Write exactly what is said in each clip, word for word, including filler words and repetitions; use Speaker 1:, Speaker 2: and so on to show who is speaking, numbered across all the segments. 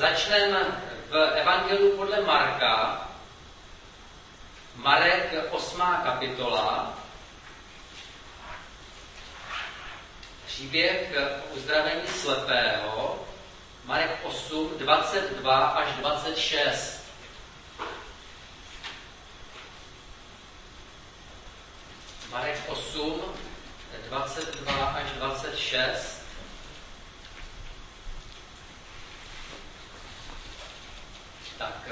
Speaker 1: Začneme v Evangeliu podle Marka, Marek osmá kapitola, příběh o uzdravení slepého, Marek osm, dvacet dva až dvacet šest. Marek osm, dvacet dva až dvacet šest. Tak.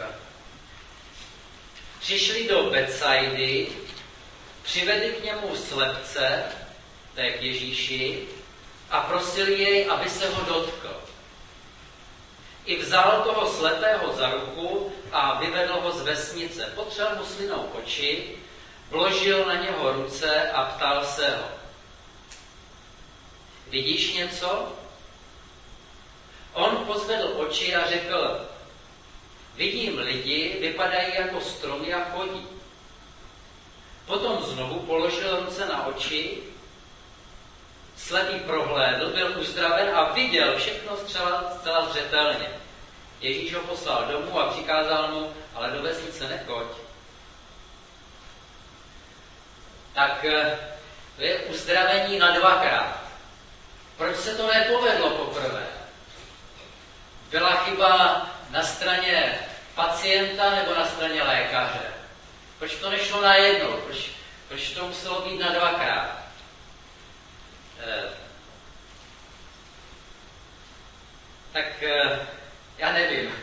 Speaker 1: Přišli do Betsaidy, přivedli k němu slepce, to je k Ježíši, a prosili jej, aby se ho dotkl. I vzal toho slepého za ruku a vyvedl ho z vesnice. Potřel mu slinou oči, vložil na něho ruce a ptal se ho. Vidíš něco? On pozvedl oči a řekl, vidím lidi, vypadají jako stromy a chodí. Potom znovu položil ruce na oči, slepý prohlédl, byl uzdraven a viděl všechno zcela, zcela zřetelně. Ježíš ho poslal domů a přikázal mu, ale do vesnice nechoď. Tak to je uzdravení na dvakrát. Proč se to nepovedlo poprvé? Byla chyba na straně pacienta nebo na straně lékaře? Proč to nešlo najednou? Proč, proč to muselo být na dvakrát? Eh, tak eh, já nevím.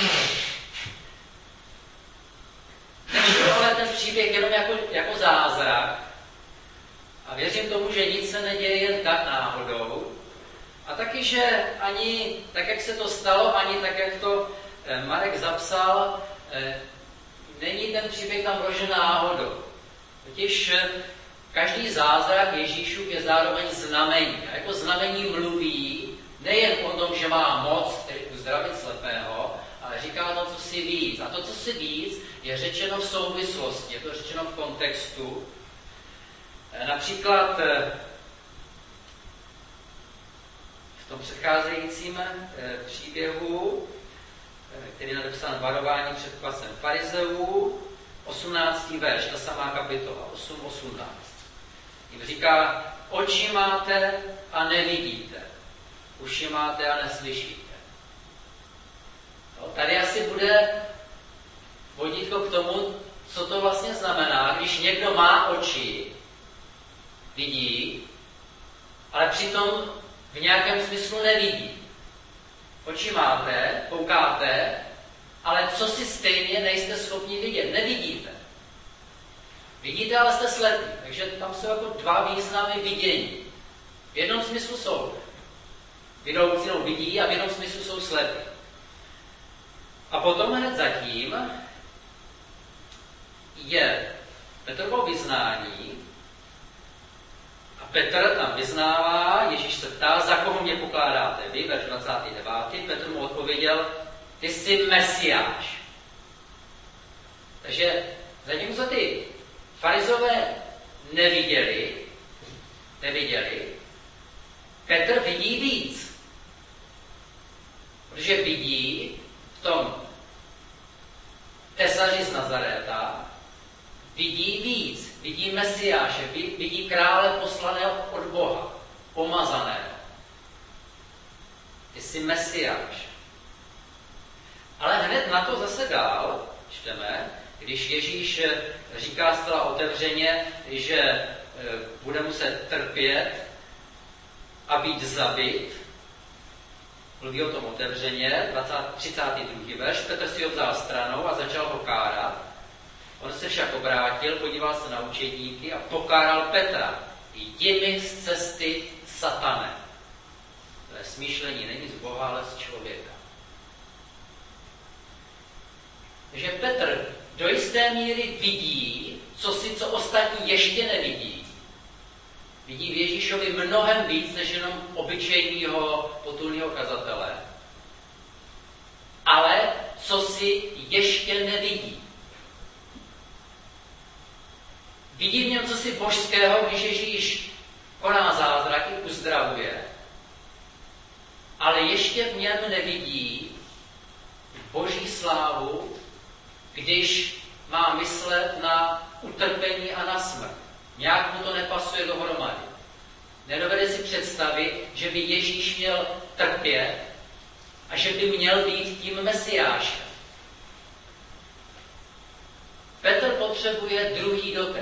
Speaker 1: Nešlo ale ten příběh jenom jako, jako zázrak a věřím tomu, že nic se neděje jen tak náhodou a taky, že ani tak, jak se to stalo, ani tak, jak to Marek zapsal, není ten příběh tam vložen náhodou. Totiž každý zázrak Ježíšův je zároveň znamení. A jako znamení mluví nejen o tom, že má moc tedy uzdravit slepého, ale říká to, co si víc. A to, co si víc, je řečeno v souvislosti, je to řečeno v kontextu. Například v tom předcházejícím příběhu, který je napsán varování před klasem farizeů, osmnáctý verš, ta samá kapitola, osm osmnáct. Jim říká, oči máte a nevidíte, uši máte a neslyšíte. No, tady asi bude vodítko k tomu, co to vlastně znamená, když někdo má oči, vidí, ale přitom v nějakém smyslu nevidí. Oči máte, koukáte, ale co si stejně nejste schopni vidět, nevidíte. Vidíte, ale jste slepí, takže tam jsou jako dva významy vidění. V jednom smyslu jsou vidoucí, no, vidí a v jednom smyslu jsou slepí. A potom hned zatím je Petrovo vyznání a Petr tam vyznává, Ježíš se ptá, za koho mě pokládáte vy, verš dvacátý devátý Petr mu odpověděl, ty jsi Mesiáš. Takže zatímco ty farizové neviděli, neviděli, Petr vidí víc. Protože vidí v tom tesaři z Nazaréta, vidí víc, vidí Mesiáše, vidí krále poslaného od Boha, pomazaného. Ty jsi Mesiáš. Ale hned na to zase dál čteme, když Ježíš říká zcela otevřeně, že bude muset trpět a být zabit, mluví o tom otevřeně, třicátý druhý verš, Petr si ho vzal stranou a začal ho kárat. On se však obrátil, podíval se na učedníky a pokáral Petra. Jdi mi z cesty, satane. To je smýšlení, není z Boha, ale z člověka. Takže Petr do jisté míry vidí, co si, co ostatní ještě nevidí. Vidí v Ježíšovi mnohem víc, než jenom obyčejného potulného kazatele. Ale co si ještě nevidí. Vidí v něm cosi božského, když Ježíš koná zázraky, uzdravuje. Ale ještě v něm nevidí boží slávu, když má myslet na utrpení a na smrt. Nějak mu to nepasuje dohromady. Nedovede si představit, že by Ježíš měl trpět a že by měl být tím Mesiášem. Petr potřebuje druhý dotek.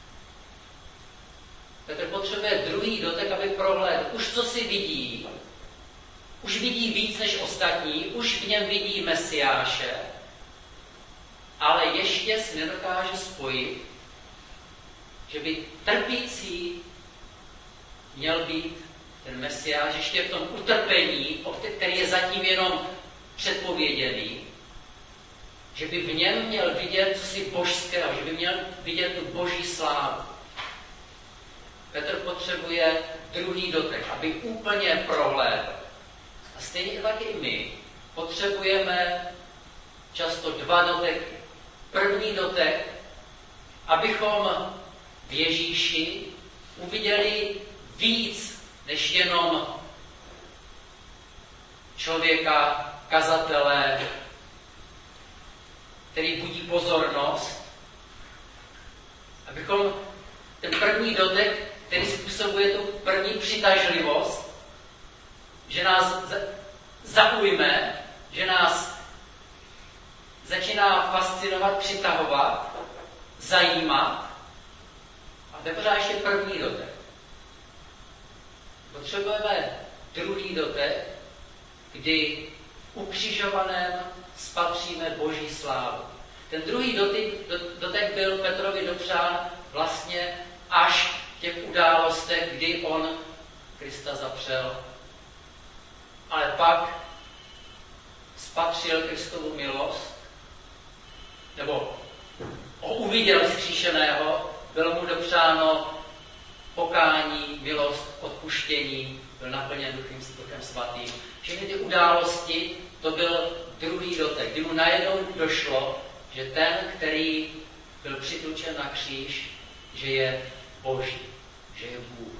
Speaker 1: Petr potřebuje druhý dotek, aby prohlédl. Už co si vidí, už vidí víc než ostatní, už v něm vidí Mesiáše, ale ještě si nedokáže spojit, že by trpící měl být ten Mesiáš ještě v tom utrpení, který je zatím jenom předpověděný, že by v něm měl vidět cosi božského, že by měl vidět tu boží slávu. Petr potřebuje druhý dotek, aby úplně prohlédl. A stejně tak i my potřebujeme často dva doteky. První dotek, abychom v Ježíši uviděli víc než jenom člověka, kazatele, který budí pozornost. Abychom ten první dotek, který způsobuje tu první přitažlivost, že nás zaujme, že nás začíná fascinovat, přitahovat, zajímat. A to je pořád ještě první dotek. Potřebujeme druhý dotek, kdy ukřižovaném spatříme boží slávu. Ten druhý dotek, dotek byl Petrovi dopřán vlastně až v těch událostech, kdy on Krista zapřel. Ale pak spatřil Kristovu milost, nebo ho uviděl vzkříšeného, bylo mu dopřáno pokání, milost, odpuštění, byl naplněn Duchem, Duchem Svatým. Všechny ty události, to byl druhý dotek, kdy mu najednou došlo, že ten, který byl přitlučen na kříž, že je Boží, že je Bůh.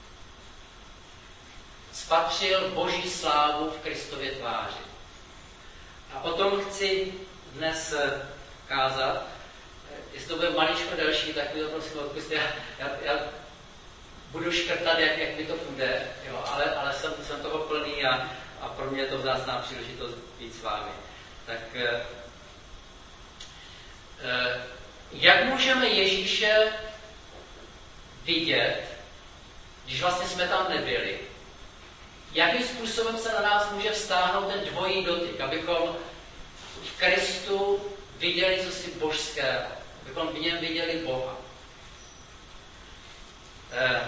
Speaker 1: Spatřil Boží slávu v Kristově tváři. A o tom chci dnes kázat. Jestli to bude maličko delší, tak mi to prosím odpusťte. Já, já, já budu škrtat, jak, jak mi to půjde, jo, ale, ale jsem, jsem toho plný a, a pro mě je to vzácná příležitost být s vámi. Tak eh, eh, jak můžeme Ježíše vidět, když vlastně jsme tam nebyli? Jakým způsobem se na nás může vztáhnout ten dvojí dotyk, abychom v Kristu viděli cosi božského, abychom v něm viděli Boha? Eh,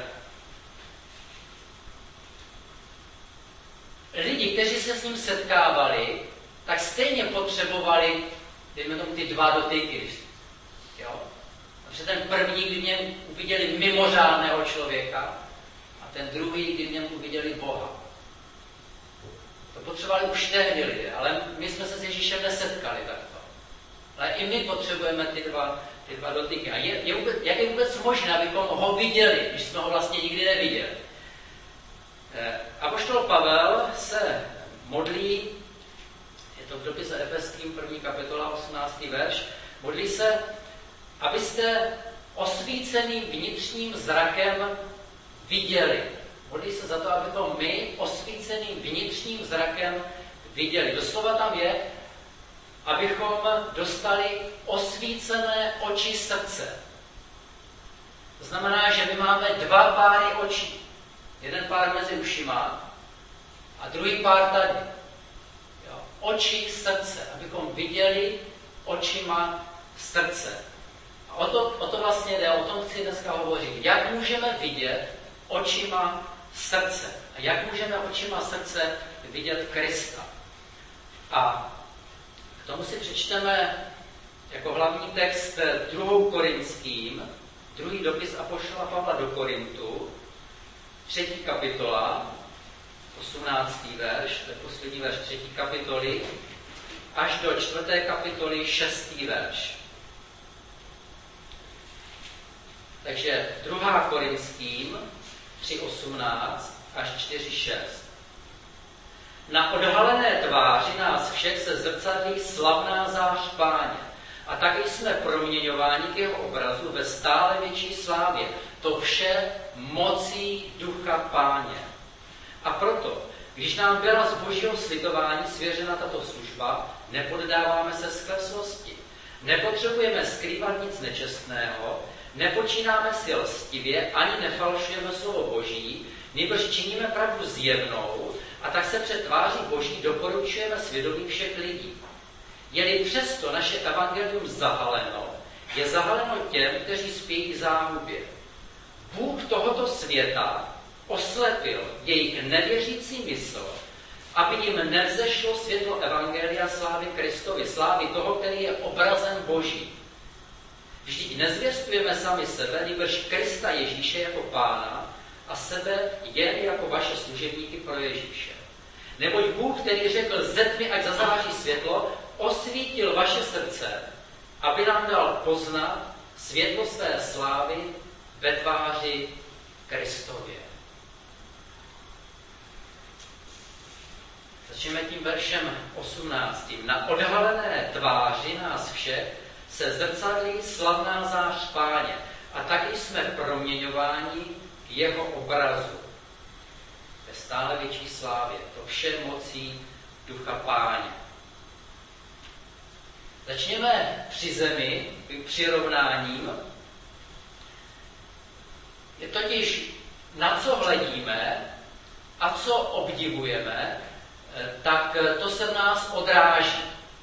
Speaker 1: lidi, kteří se s ním setkávali, tak stejně potřebovali, dejme tomu, ty dva dotyky. Jo? Protože ten první, kdy v něm uviděli mimořádného člověka, a ten druhý, kdy v něm uviděli Boha. To potřebovali už tehdy lidé, ale my jsme se s Ježíšem nesetkali takto. Ale i my potřebujeme ty dva, ty dva dotyky. A je, je vůbec, jak je vůbec možné, abychom ho viděli, když jsme ho vlastně nikdy neviděli? Eh, apoštol Pavel se modlí, je to v dopise Efeským, první kapitola, osmnáctý verš, modlí se, abyste osvíceným vnitřním zrakem viděli. Modlí se za to, abychom my osvíceným vnitřním zrakem viděli. Doslova tam je, abychom dostali osvícené oči srdce. To znamená, že my máme dva páry očí. Jeden pár mezi ušima a druhý pár tady. Jo. Oči srdce, abychom viděli očima srdce. A o to, o to vlastně jde, o tom chci dneska hovořit. Jak můžeme vidět očima srdce? A jak můžeme očima srdce vidět Krista? A k tomu si přečteme jako hlavní text druhou Korinským, druhý dopis apoštola Pavla do Korintu, třetí kapitola, osmnáctý verš, to je poslední verš třetí kapitoly, až do čtvrté kapitoly, šestý verš. Takže druhá Korinským, tři osmnáct až čtyři šest. Na odhalené tváři nás všech se zrcadlí slavná zář Páně. A taky jsme proměňováni k jeho obrazu ve stále větší slávě. To vše mocí ducha Páně. A proto, když nám byla z božího slitování svěřena tato služba, nepoddáváme se skleslosti. Nepotřebujeme skrývat nic nečestného, nepočínáme si lstivě, ani nefalšujeme slovo boží, nýbrž činíme pravdu zjevnou, a tak se před tváří boží doporučujeme svědomí všech lidí. Je-li přesto naše evangelium zahaleno, je zahaleno těm, kteří spějí k záhubě. Bůh tohoto světa oslepil jejich nevěřící mysl, aby jim nevzešlo světlo evangelia slávy Kristovi, slávy toho, který je obrazem boží. Vždyť nezvěstujeme sami sebe, nýbrž Krista Ježíše jako Pána a sebe jen jako vaše služebníky pro Ježíše. Neboť Bůh, který řekl ze tmy, ať zazáří světlo, osvítil vaše srdce, aby nám dal poznat světlo své slávy ve tváři Kristově. Začneme tím veršem osmnáctým. Na odhalené tváři nás všech se zrcadlí slavná zář Páně a taky jsme proměňováni k jeho obrazu ve stále větší slávě. To vše mocí ducha Páně. Začněme při zemi, přirovnáním. Je totiž, na co hledíme a co obdivujeme, tak to se v nás odráží.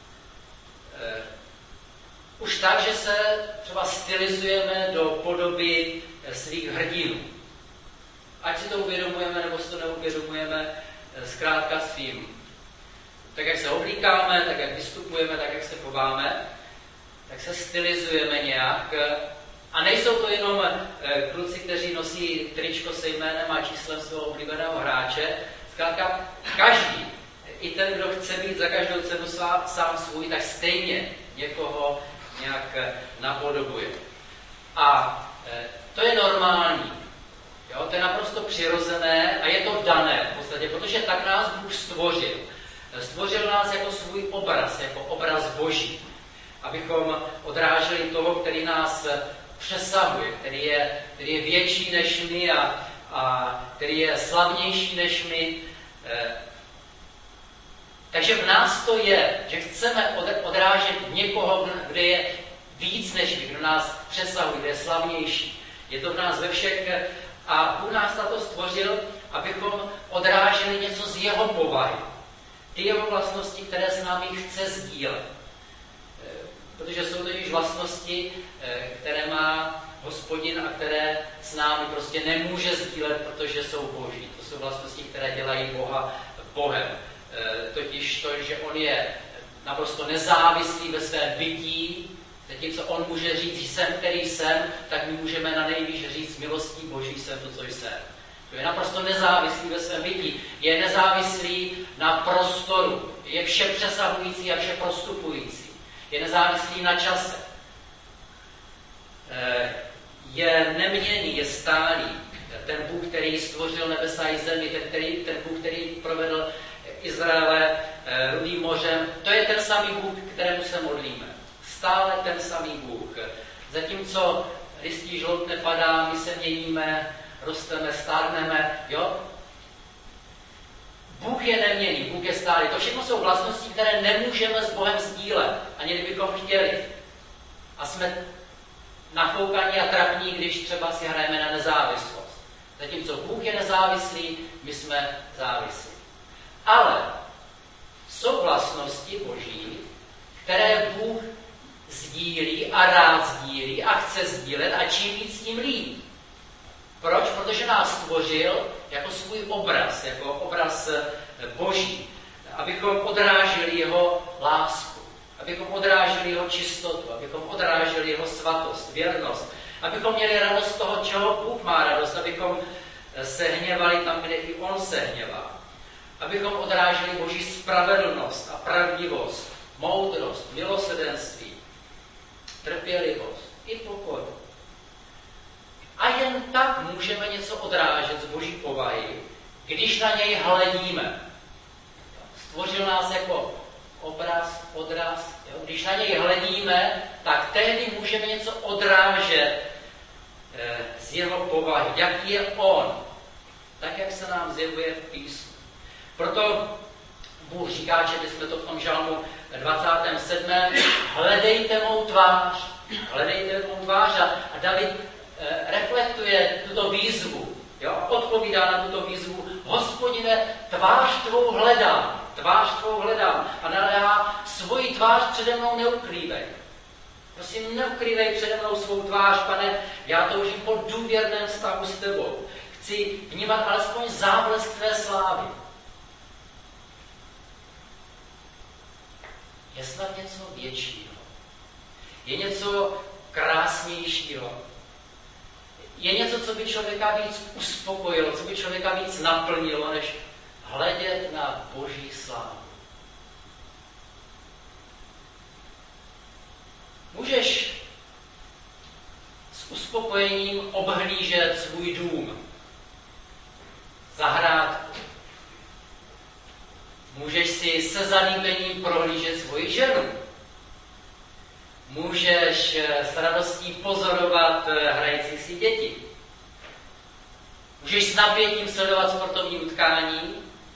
Speaker 1: Už tak, že se třeba stylizujeme do podoby svých hrdinů. Ať si to uvědomujeme, nebo si to neuvědomujeme, zkrátka svým. Tak, jak se oblíkáme, tak, jak vystupujeme, tak, jak se chováme, tak se stylizujeme nějak. A nejsou to jenom kluci, kteří nosí tričko se jménem a číslem svého oblíbeného hráče. Zkrátka každý, i ten, kdo chce být za každou cenu sám svůj, tak stejně někoho nějak napodobuje. A to je normální. Jo? To je naprosto přirozené a je to dané v podstatě, protože tak nás Bůh stvořil. Stvořil nás jako svůj obraz, jako obraz Boží, abychom odráželi toho, který nás přesahuje, který je, který je větší než my a, a který je slavnější než my. Takže v nás to je, že chceme odrážet někoho, kdo je víc než my, kdo nás přesahuje, kdo je slavnější. Je to v nás ve všech a Bůh nás na to stvořil, abychom odráželi něco z jeho povahy. Ty jeho vlastnosti, které s námi chce sdílet. Protože jsou to již vlastnosti, které má Hospodin a které s námi prostě nemůže sdílet, protože jsou boží. To jsou vlastnosti, které dělají Boha Bohem. Totiž to, že on je naprosto nezávislý ve svém bytí, zatímco on může říct, jsem, který jsem, tak my můžeme na nejvýš říct milostí Boží jsem to, co jsem. To je naprosto nezávislý ve svém bytí. Je nezávislý na prostoru. Je vše přesahující a vše prostupující. Je nezávislý na čase. Je neměnný, je stálý. Ten Bůh, který stvořil nebesa i zemi, ten, který, ten Bůh, který provedl Izraele Rudým mořem, to je ten samý Bůh, kterému se modlíme. Stále ten samý Bůh. Zatímco listí žlout nepadá, my se měníme, rosteme, stárneme, jo? Bůh je neměnný, Bůh je stálý. To všechno jsou vlastnosti, které nemůžeme s Bohem sdílet, ani kdybychom chtěli. A jsme nafoukaní a trapní, když třeba si hrajeme na nezávislost. Zatímco Bůh je nezávislý, my jsme závislí. Ale jsou vlastnosti Boží, které Bůh sdílí a rád sdílí a chce sdílet a čím víc tím líp. Proč? Protože nás stvořil jako svůj obraz, jako obraz Boží, abychom odráželi jeho lásku, abychom odráželi jeho čistotu, abychom odráželi jeho svatost, věrnost, abychom měli radost toho, čeho Bůh má radost, abychom se hněvali tam, kde i on se hněvá, abychom odráželi Boží spravedlnost a pravdivost, moudrost, milosrdenství, trpělivost i pokoj. A jen tak můžeme něco odrážet z Boží povahy, když na něj hledíme. Stvořil nás jako odraz. Jo? Když na něj hledíme, tak tehdy můžeme něco odrážet eh, z jeho povahy. Jaký je on? Tak, jak se nám zjevuje v písmu. Proto Bůh říká, že bychom to v tom žalmu dvacátém sedmém hledejte mou tvář. Hledejte mou tvář. A David eh, reflektuje tuto výzvu. Jo? Odpovídá na tuto výzvu. Hospodine, tvář tvou hledám. Tvář tvou hledám. A naléhá, svoji tvář přede mnou neukrývej. Prosím, neukrývej přede mnou svou tvář, pane, já toužím po důvěrném vztahu s tebou. Chci vnímat alespoň záblesk tvé slávy. Je snad něco většího. Je něco krásnějšího. Je něco, co by člověka víc uspokojilo, co by člověka víc naplnilo, než hledět na Boží slávu. Můžeš s uspokojením obhlížet svůj dům, zahrádku. Můžeš si se zalíbením prohlížet svoji ženu. Můžeš s radostí pozorovat hrající si děti. Můžeš s napětím sledovat sportovní utkání.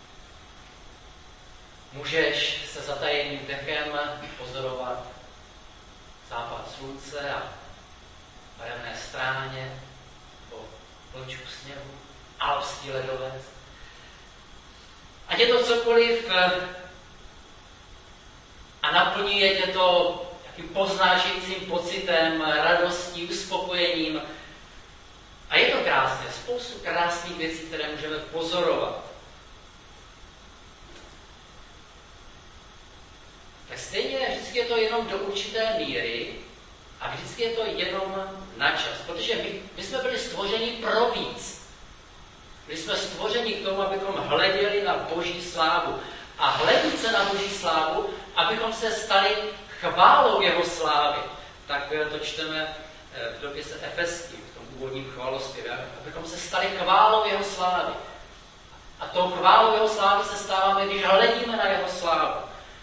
Speaker 1: Můžeš se zatajeným dechem pozorovat západ slunce a barevné stráně po vlčku sněhu, alpský ledovec. Ať je to cokoliv a naplňuje tě to takým poznášejícím pocitem, radostí, uspokojením. A je to krásné, spoustu krásných věcí, které můžeme pozorovat. Tak stejně vždycky je to jenom do určité míry a vždycky je to jenom na čas. Protože my, my jsme byli stvořeni pro víc. Byli jsme stvořeni k tomu, abychom hleděli na Boží slávu. A hledit se na Boží slávu, abychom se stali chválou jeho slávy. Tak to čteme v dopise Efeským, v tom úvodním chválospěvě, abychom se stali chválou jeho slávy. A tou chválou jeho slávy se stáváme, když hledíme na jeho slávu.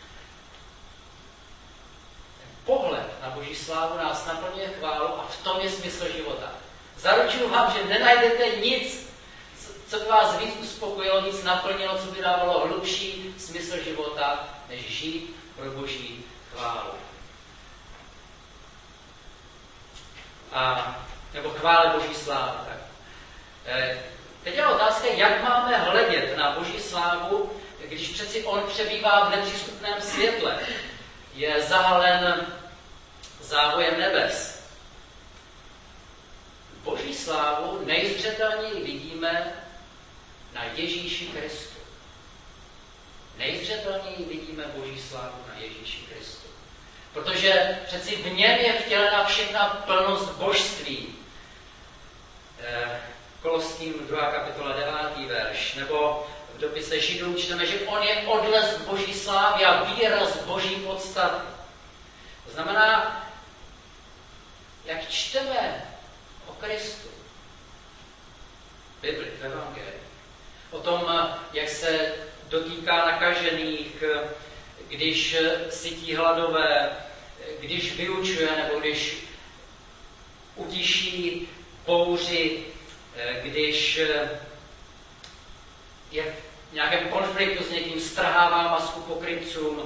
Speaker 1: Pohled na Boží slávu nás naplňuje chválu a v tom je smysl života. Zaručuju vám, že nenajdete nic, co by vás víc uspokojilo, nic naplnilo, co by dávalo hlubší smysl života, než žít pro Boží chválu. A, nebo chvále Boží slávy. Tak. E, teď je otázka, jak máme hledět na Boží slávu, když přeci on přebývá v nepřístupném světle. Je zahalen závojem nebes. Boží slávu nejzřetelněji vidíme na Ježíši Kristu. Nejzřetelněji vidíme Boží slávu na Ježíši Kristu. Protože přeci v něm je vtělena všechna plnost božství. Koloským druhá kapitola devátý verš, nebo v dopise Židům čteme, že on je odlesk Boží slávy a výraz Boží podstaty. To znamená, jak čteme o Kristu, Bibli, v Evangelii, o tom, jak se dotýká nakažených, když sytí hladové, když vyučuje, nebo když utiší bouři, když je v nějakém konfliktu s někým, strhává masku pokrytcům,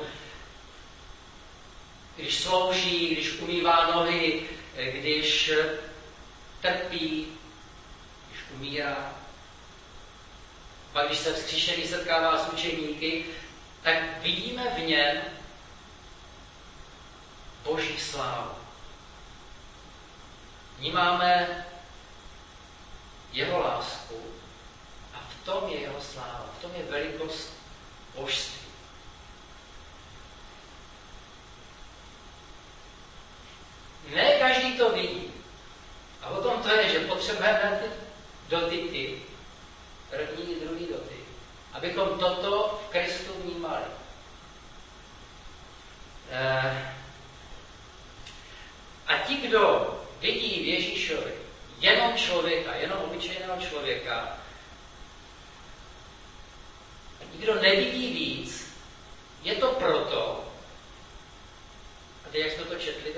Speaker 1: když slouží, když umývá nohy, když trpí, když umírá. Pak, když se vzkříšený setkává s učeníky, tak vidíme v něm Boží slávu. Vnímáme jeho lásku a v tom je jeho sláva, v tom je velikost božství. Ne každý to vidí. A o tom to je, že potřebujeme dotyky, první i druhý dotyk, abychom toto v Kristu vnímali. A ti, kdo vidí v Ježíšovi jenom člověka, jenom obyčejného člověka, a ti, kdo nevidí víc, je to proto,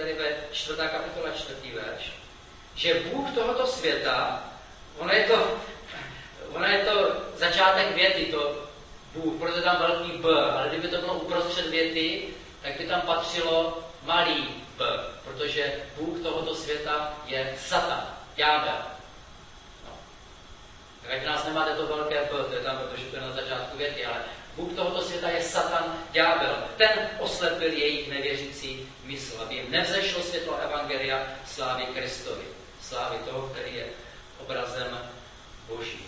Speaker 1: tady ve čtvrtá kapitola, čtvrtý verš, že Bůh tohoto světa, ono je to, ono je to začátek věty, to Bůh, proto je tam velký B, ale kdyby to bylo uprostřed věty, tak by tam patřilo malý B, protože Bůh tohoto světa je Satan, ďábel. No. Tak ať nás nemáte to velké B, to je tam, protože to je na začátku věty, ale Bůh tohoto světa je Satan, ďábel. Ten oslepil jejich nevěřící mysl, aby jim nevzešlo světlo evangelia slávy Kristovi, slávy toho, který je obrazem Boží.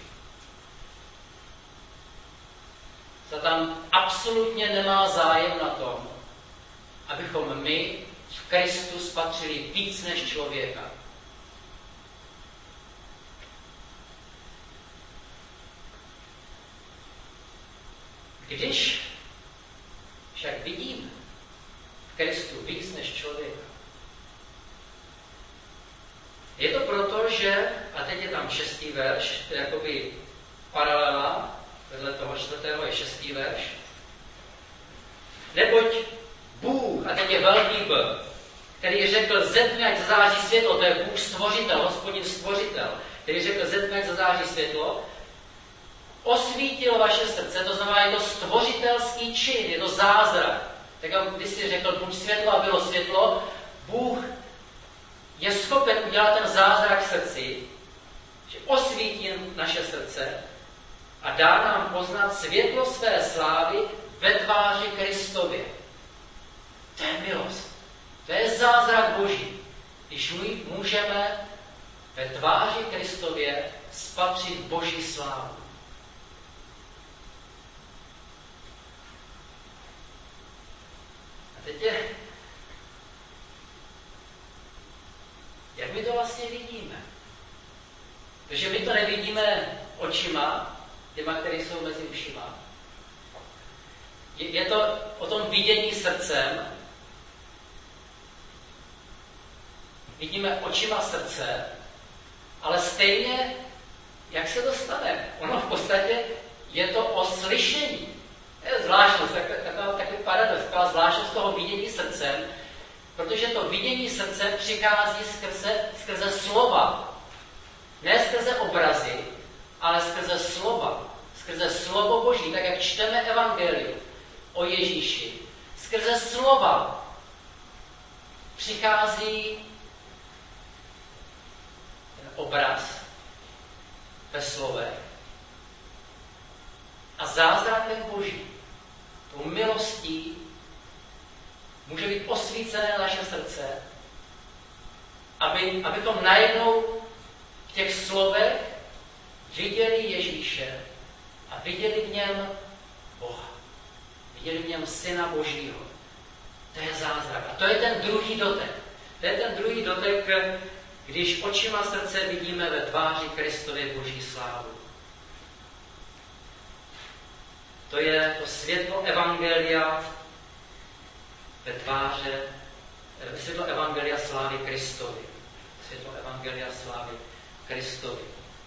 Speaker 1: Satan absolutně nemá zájem na tom, abychom my v Kristu spatřili víc než člověka. Když však vidím v Kristu víc než člověka, je to proto, že, a teď je tam šestý verš, to je jakoby paralela, vedle toho čtvrtého je šestý verš, neboť Bůh, a teď je velký B, který řekl, ze tmy ať zazáří světlo, to je Bůh stvořitel, Hospodin stvořitel, který řekl, ze tmy ať zazáří světlo, osvítil vaše srdce, to znamená, je to stvořitelský čin, je to zázrak. Tak když si řekl, buď světlo a bylo světlo, Bůh je schopen udělat ten zázrak v srdci, že osvítí naše srdce a dá nám poznat světlo své slávy ve tváři Kristově. To je milost. To je zázrak Boží. Když my můžeme ve tváři Kristově spatřit Boží slávu. A teď je, jak my to vlastně vidíme? Protože my to nevidíme očima, těma, které jsou mezi ušima. Je, je to o tom vidění srdcem. Vidíme očima srdce, ale stejně, jak se to stane? Ono v podstatě je to o slyšení. To je zvláštnost, takový, takový paradox, taková zvláštnost toho vidění srdcem, protože to vidění srdcem přichází skrze, skrze slova. Ne skrze obrazy, ale skrze slova. Skrze slovo Boží, tak jak čteme evangelium o Ježíši. Skrze slova přichází ten obraz ve slovech a zázrakem Boží, tou milostí může být osvícené naše srdce, aby, abychom najednou v těch slovech viděli Ježíše a viděli v něm Boha. Viděli v něm Syna Božího. To je zázrak. A to je ten druhý dotek. To je ten druhý dotek, když očima srdce vidíme ve tváři Kristově Boží slávu. To je to světlo evangelia ve tváře, světlo evangelia slávy Kristovi. Světlo evangelia slávy Kristovi.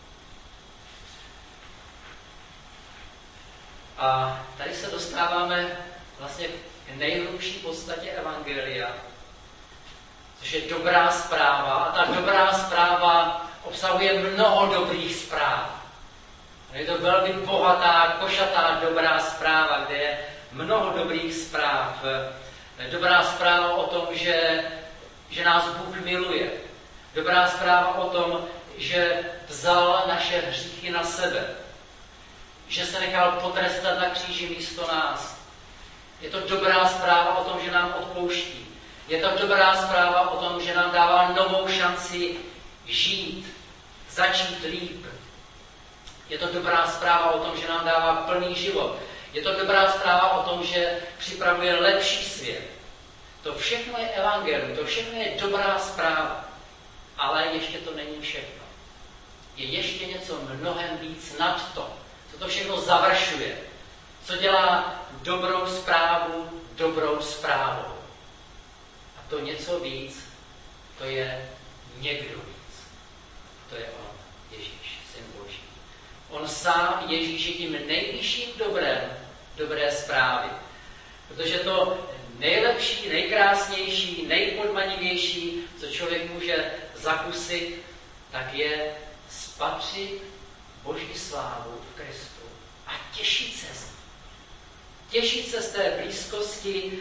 Speaker 1: A tady se dostáváme vlastně k nejhlubší podstatě evangelia, což je dobrá zpráva. A ta dobrá zpráva obsahuje mnoho dobrých zpráv. Je to velmi bohatá, košatá dobrá zpráva, kde je mnoho dobrých zpráv. Dobrá zpráva o tom, že, že nás Bůh miluje. Dobrá zpráva o tom, že vzal naše hříchy na sebe. Že se nechal potrestat na kříži místo nás. Je to dobrá zpráva o tom, že nám odpouští. Je to dobrá zpráva o tom, že nám dává novou šanci žít, začít líp. Je to dobrá zpráva o tom, že nám dává plný život. Je to dobrá zpráva o tom, že připravuje lepší svět. To všechno je evangelium, to všechno je dobrá zpráva. Ale ještě to není všechno. Je ještě něco mnohem víc nad to. Co to všechno završuje. Co dělá dobrou zprávu dobrou zprávou. A to něco víc, to je někdo víc. To je on, Ježíš, Syn Boží. On sám, Ježíš, je tím nejvyšším dobrem dobré zprávy. Protože to nejlepší, nejkrásnější nejkrásnější, nejpodmanivější, co člověk může zakusit, tak je spatřit Boží slávu v Kristu a těšit se z ní. Těšit se z té blízkosti.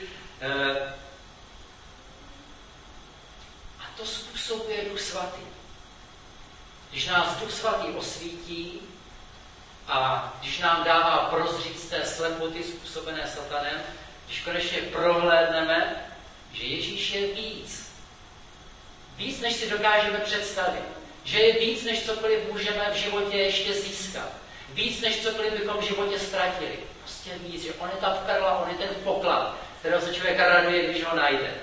Speaker 1: A to způsobuje Duch Svatý. Když nás Duch Svatý osvítí a když nám dává prozřít z té slepoty způsobené satanem, když konečně prohlédneme, že Ježíš je víc. Víc, než si dokážeme představit. Že je víc, než cokoliv můžeme v životě ještě získat. Víc, než cokoliv bychom v životě ztratili. Prostě víc, že on je ta perla, on je ten poklad, kterého se člověk raduje, když ho najde.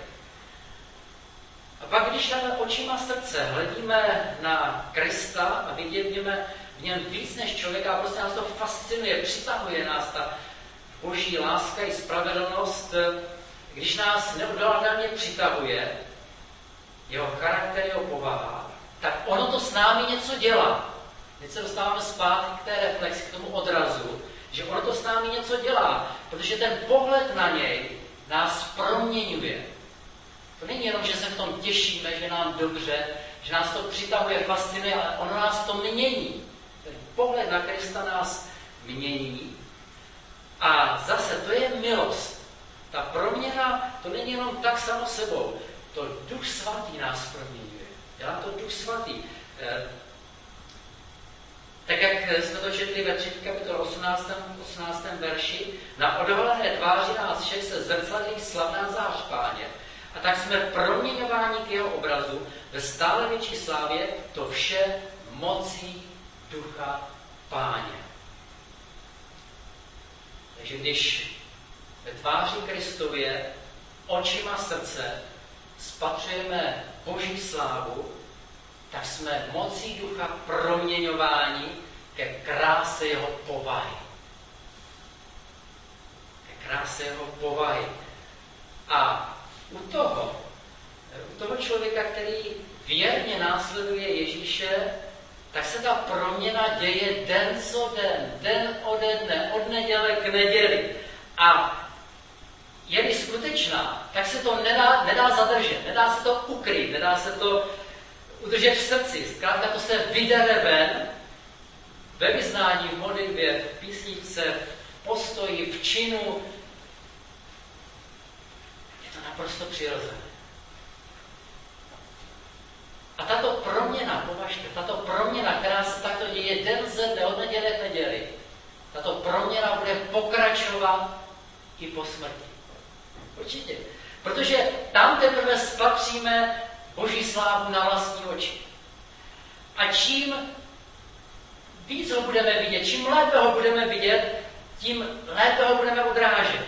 Speaker 1: A pak, když dáme očima srdce, hledíme na Krista a vidíme v něm víc než člověka, a prostě nás to fascinuje, přitahuje nás ta Boží láska i spravedlnost, když nás neodolatelně přitahuje, jeho charakter, jeho povaha, tak ono to s námi něco dělá. Teď se dostáváme zpátky k té reflexi, k tomu odrazu, že ono to s námi něco dělá, protože ten pohled na něj nás proměňuje. To není jenom, že se v tom těšíme, že nám dobře, že nás to přitahuje, fascinuje, ale ono nás to mění. Ten pohled na Krista nás mění. A zase to je milost. Ta proměna, to není jenom tak samo sebou. To Duch Svatý nás proměňuje. Dělá to Duch Svatý. Tak jak jsme to četli ve třetí kapitole osmnáctém verši, na odhalené tváři nás všech se zrcadlí slavná zář Páně. A tak jsme proměňováni k jeho obrazu ve stále větší slávě, to vše mocí Ducha Páně. Takže když ve tváři Kristově očima srdce spatřujeme Boží slávu, tak jsme mocí Ducha proměňováni ke kráse jeho povahy. Ke kráse jeho povahy. A u toho, u toho člověka, který věrně následuje Ježíše, tak se ta proměna děje den co den, den ode dne, od neděle k neděli. A je-li skutečná, tak se to nedá, nedá zadržet, nedá se to ukryt, nedá se to udržet v srdci. Zkrátka to se vydere ven ve vyznání, v modlitbě, v písničce, v postoji, v činu. Je to naprosto přirozené. A tato proměna, považte, tato proměna, která se takto děje den ze dne, od neděle k neděli, tato proměna bude pokračovat i po smrti. Určitě. Protože tam teprve spatříme Boží slávu na vlastní oči. A čím víc ho budeme vidět, čím lépe ho budeme vidět, tím lépe ho budeme odrážet.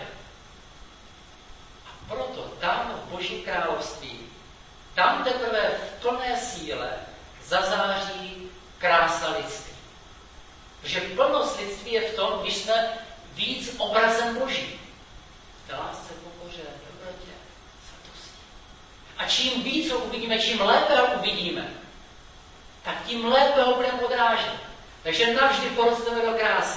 Speaker 1: A proto tam v Božím království, tam teprve v plné síle zazáří krása lidství. Protože plnost lidství je v tom, když jsme víc obrazem Boží. V té lásce, pokoře, dobrotě, svatosti. A čím víc ho uvidíme, čím lépe ho uvidíme, tak tím lépe ho budeme odrážet. Takže navždy porosteme do krásy.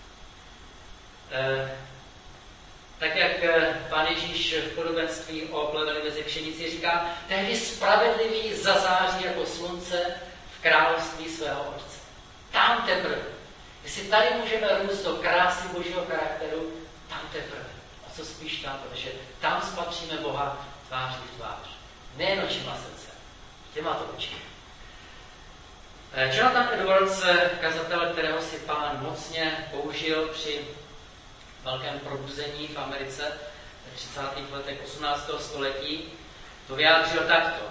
Speaker 1: E, tak jak Pán Ježíš v podobenství o pleveli mezi pšenici říká, tehdy spravedlivý zazáří jako slunce v království svého Otce. Tam teprve. Jestli tady můžeme růst do krásy Božího charakteru, tam teprve. A co spíš tam, protože tam spatříme Boha tváří v tvář. Nejen očima srdce, těma to očima. Jonathan Edwards, kazatel, kterého si Pán mocně použil při velkém probuzení v Americe v třicátých letech osmnáctého století, to vyjádřil takto.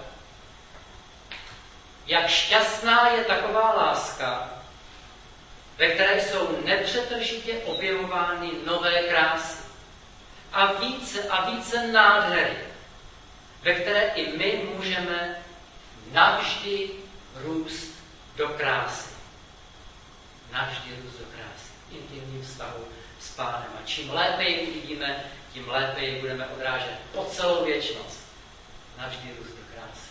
Speaker 1: Jak šťastná je taková láska, ve které jsou nepřetržitě objevovány nové krásy a více a více nádhery, ve které i my můžeme navždy růst do krásy. Navždy růst do krásy. Intimním vztahu s Pánem. A čím lépe ji uvidíme, tím lépe ji budeme odrážet po celou věčnost. Navždy růst do krásy.